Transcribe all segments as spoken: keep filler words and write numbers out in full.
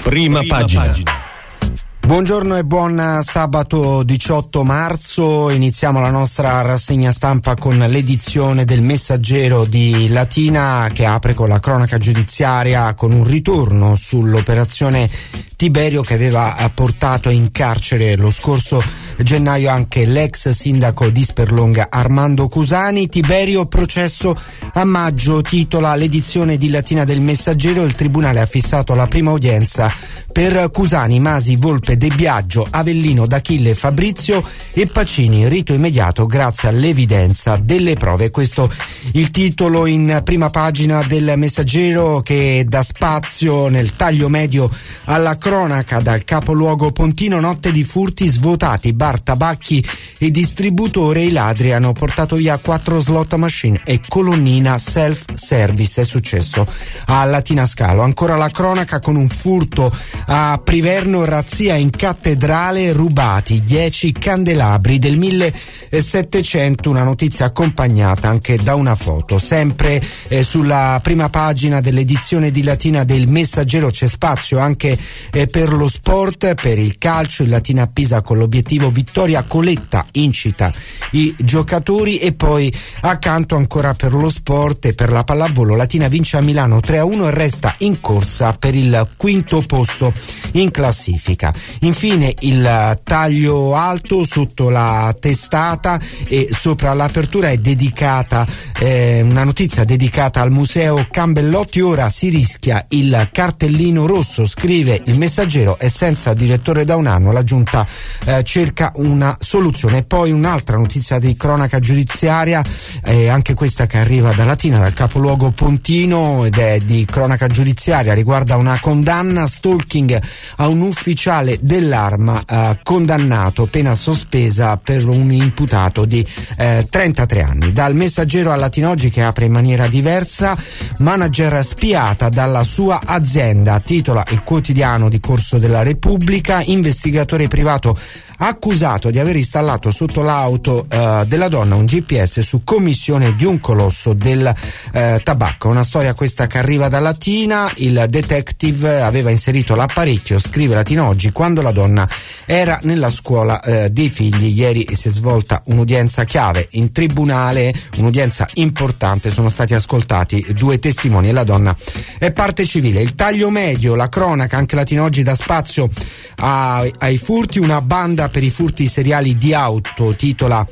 Prima, Prima pagina. pagina. Buongiorno e buon sabato diciotto marzo, iniziamo la nostra rassegna stampa con l'edizione del Messaggero di Latina che apre con la cronaca giudiziaria con un ritorno sull'operazione Tiberio che aveva portato in carcere lo scorso gennaio anche l'ex sindaco di Sperlonga Armando Cusani. Tiberio, processo a maggio, titola l'edizione di Latina del Messaggero. Il tribunale ha fissato la prima udienza per Cusani, Masi, Volpe, De Biagio, Avellino, D'Achille, Fabrizio e Pacini. Rito immediato grazie all'evidenza delle prove. Questo il titolo in prima pagina del Messaggero che dà spazio nel taglio medio alla cronaca dal capoluogo pontino. Notte di furti, svuotati bar, tabacchi e distributore. I ladri hanno portato via quattro slot machine e colonnina self service. È successo a Latina Scalo. Ancora la cronaca con un furto a Priverno, razzia in cattedrale, rubati dieci candelabri del millesettecento, una notizia accompagnata anche da una foto. Sempre eh, sulla prima pagina dell'edizione di Latina del Messaggero c'è spazio anche eh, per lo sport, per il calcio. Il Latina a Pisa con l'obiettivo vittoria, Coletta incita i giocatori e poi accanto ancora per lo sport e per la pallavolo. Latina vince a Milano tre a uno e resta in corsa per il quinto posto in classifica. Infine il taglio alto sotto la testata e sopra l'apertura è dedicata eh, una notizia dedicata al museo Cambellotti. Ora si rischia il cartellino rosso, scrive il Messaggero, e senza direttore da un anno la giunta eh, cerca una soluzione. Poi un'altra notizia di cronaca giudiziaria, eh, anche questa che arriva da Latina, dal capoluogo pontino, ed è di cronaca giudiziaria, riguarda una condanna stalking a un ufficiale dell'Arma eh, condannato, pena sospesa per un imputato di eh, trentatré anni. Dal Messaggero a Latina Oggi che apre in maniera diversa, manager spiata dalla sua azienda, titola il quotidiano di Corso della Repubblica. Investigatore privato accusato di aver installato sotto l'auto eh, della donna un G P S su commissione di un colosso del eh, tabacco. Una storia questa che arriva da Latina. Il detective aveva inserito l'apparecchio, scrive Latina Oggi, quando la donna era nella scuola eh, dei figli. Ieri si è svolta un'udienza chiave in tribunale, un'udienza importante, sono stati ascoltati due testimoni e la donna è parte civile. Il taglio medio, la cronaca, anche Latina Oggi dà spazio a, ai furti. Una banda per i furti seriali di auto, titola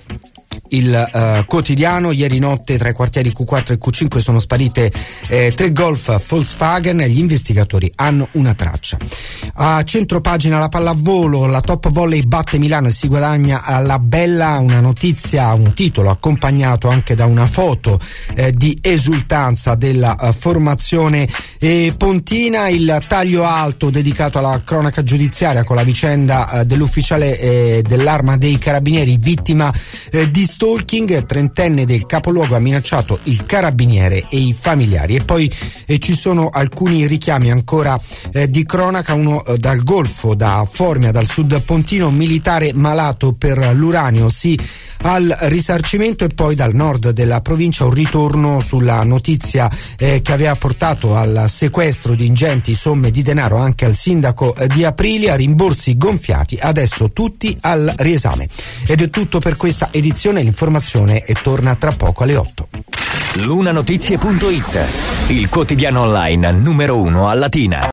il uh, quotidiano. Ieri notte tra i quartieri Q quattro e Q cinque sono sparite eh, tre Golf Volkswagen e gli investigatori hanno una traccia. A centropagina la pallavolo, la Top Volley batte Milano e si guadagna alla bella. Una notizia, un titolo accompagnato anche da una foto eh, di esultanza della uh, formazione eh, pontina. Il taglio alto dedicato alla cronaca giudiziaria con la vicenda uh, dell'ufficiale eh, dell'Arma dei Carabinieri vittima eh, di stalking. Trentenne del capoluogo ha minacciato il carabiniere e i familiari. E poi eh, ci sono alcuni richiami ancora eh, di cronaca, uno eh, dal Golfo, da Formia, dal sud pontino, militare malato per l'uranio, sì al risarcimento. E poi dal nord della provincia un ritorno sulla notizia eh, che aveva portato al sequestro di ingenti somme di denaro anche al sindaco eh, di Aprilia, rimborsi gonfiati, adesso tutti al riesame. Ed è tutto per questa edizione, l'informazione e torna tra poco alle otto. Lunanotizie punto it, il quotidiano online numero uno a Latina.